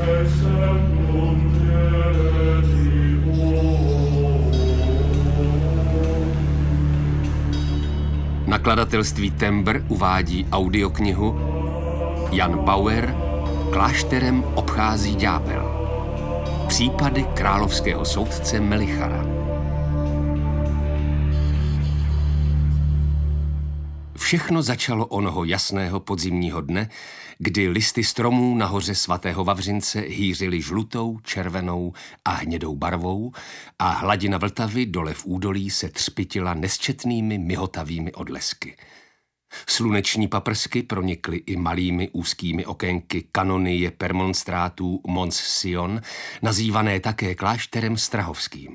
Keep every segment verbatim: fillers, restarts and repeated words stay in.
Nakladatelství Tembr uvádí audioknihu Jan Bauer Klášterem obchází ďábel. Případy královského soudce Melichara. Všechno začalo onoho jasného podzimního dne, kdy listy stromů na hoře svatého Vavřince hýřily žlutou, červenou a hnědou barvou a hladina Vltavy dole v údolí se třpytila nesčetnými mihotavými odlesky. Sluneční paprsky pronikly i malými úzkými okénky kanonie permonstrátů Mons Sion, nazývané také klášterem strahovským.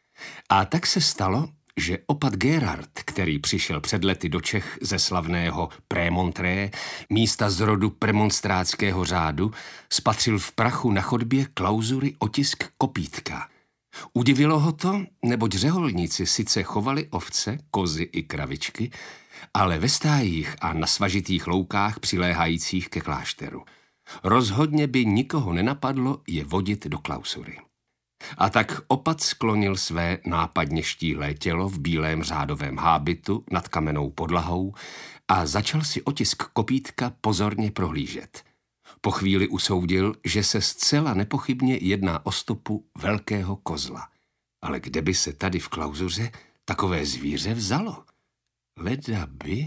A tak se stalo, že opat Gerard, který přišel před lety do Čech ze slavného Prémontré, místa z rodu premonstrátského řádu, spatřil v prachu na chodbě klauzury otisk kopítka. Udivilo ho to, neboť řeholníci sice chovali ovce, kozy i kravičky, ale ve stájích a na svažitých loukách přiléhajících ke klášteru. Rozhodně by nikoho nenapadlo je vodit do klauzury. A tak opat sklonil své nápadně štíhlé tělo v bílém řádovém hábitu nad kamennou podlahou a začal si otisk kopítka pozorně prohlížet. Po chvíli usoudil, že se zcela nepochybně jedná o stopu velkého kozla. Ale kde by se tady v klauzuře takové zvíře vzalo? Leda by...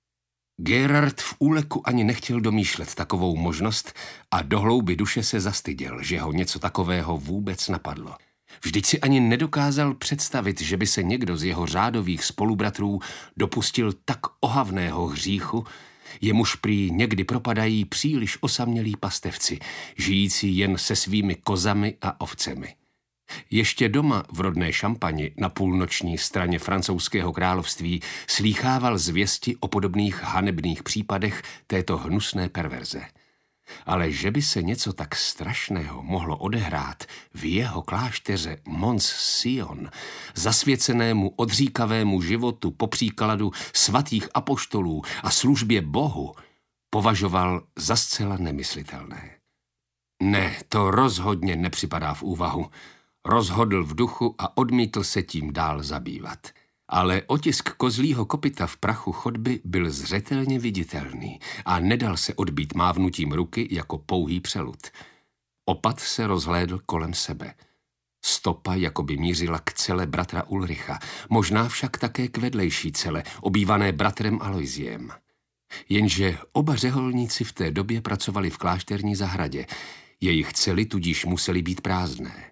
Gerard v úleku ani nechtěl domýšlet takovou možnost a do hlouby duše se zastyděl, že ho něco takového vůbec napadlo. Vždyť si ani nedokázal představit, že by se někdo z jeho řádových spolubratrů dopustil tak ohavného hříchu, jemuž prý někdy propadají příliš osamělí pastevci, žijící jen se svými kozami a ovcemi. Ještě doma v rodné Šampani na půlnoční straně francouzského království slýchával zvěsti o podobných hanebných případech této hnusné perverze. Ale že by se něco tak strašného mohlo odehrát v jeho klášteře Mons Sion, zasvěcenému odříkavému životu po příkladu svatých apoštolů a službě Bohu, považoval za zcela nemyslitelné. Ne, to rozhodně nepřipadá v úvahu. Rozhodl v duchu a odmítl se tím dál zabývat. Ale otisk kozlího kopyta v prachu chodby byl zřetelně viditelný a nedal se odbít mávnutím ruky jako pouhý přelud. Opat se rozhlédl kolem sebe. Stopa jakoby mířila k cele bratra Ulricha, možná však také k vedlejší cele, obývané bratrem Aloisiem. Jenže oba řeholníci v té době pracovali v klášterní zahradě, jejich cely tudíž musely být prázdné.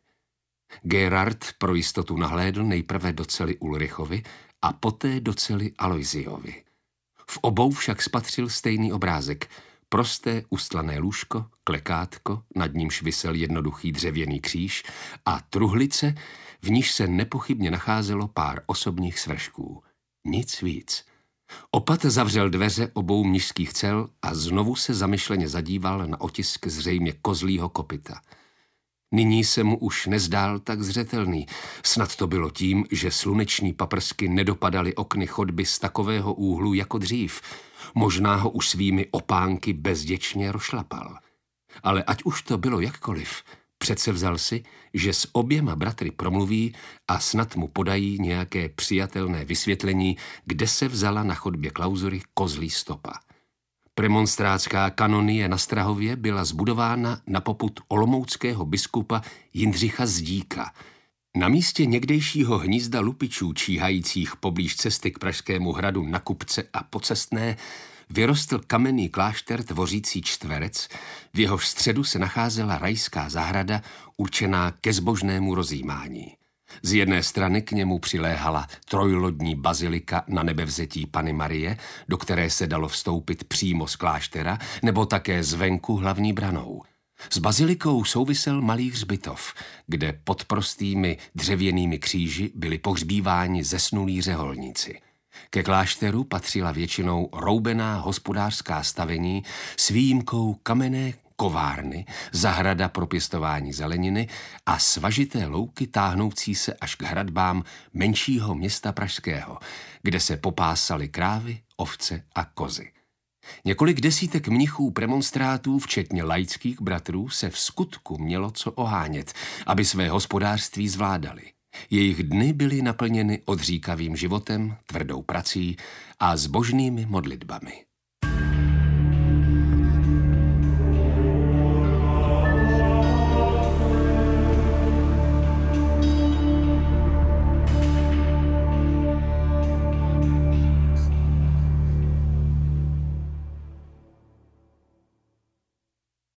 Gerard pro jistotu nahlédl nejprve do cely Ulrichovi a poté do cely Aloisiovi. V obou však spatřil stejný obrázek, prosté ustlané lůžko, klekátko, nad nímž visel jednoduchý dřevěný kříž a truhlice, v níž se nepochybně nacházelo pár osobních svršků. Nic víc. Opat zavřel dveře obou mnišských cel a znovu se zamyšleně zadíval na otisk zřejmě kozlího kopyta. Nyní se mu už nezdál tak zřetelný. Snad to bylo tím, že sluneční paprsky nedopadaly okny chodby z takového úhlu jako dřív. Možná ho už svými opánky bezděčně rošlapal. Ale ať už to bylo jakkoliv, přece vzal si, že s oběma bratry promluví a snad mu podají nějaké přijatelné vysvětlení, kde se vzala na chodbě klauzury kozlí stopa. Premonstrátská kanonie na Strahově byla zbudována na popud olomouckého biskupa Jindřicha Zdíka. Na místě někdejšího hnízda lupičů číhajících poblíž cesty k Pražskému hradu na Kupce a Pocestné vyrostl kamenný klášter tvořící čtverec, v jehož středu se nacházela rajská zahrada určená ke zbožnému rozjímání. Z jedné strany k němu přiléhala trojlodní bazilika na nebevzetí Panny Marie, do které se dalo vstoupit přímo z kláštera, nebo také zvenku hlavní branou. S bazilikou souvisel malý hřbitov, kde pod prostými dřevěnými kříži byli pohřbíváni zesnulí řeholníci. Ke klášteru patřila většinou roubená hospodářská stavení s výjimkou kamenné kovárny, zahrada pro pěstování zeleniny a svažité louky táhnoucí se až k hradbám menšího města pražského, kde se popásaly krávy, ovce a kozy. Několik desítek mnichů premonstrátů, včetně laických bratrů, se v skutku mělo co ohánět, aby své hospodářství zvládali. Jejich dny byly naplněny odříkavým životem, tvrdou prací a zbožnými modlitbami.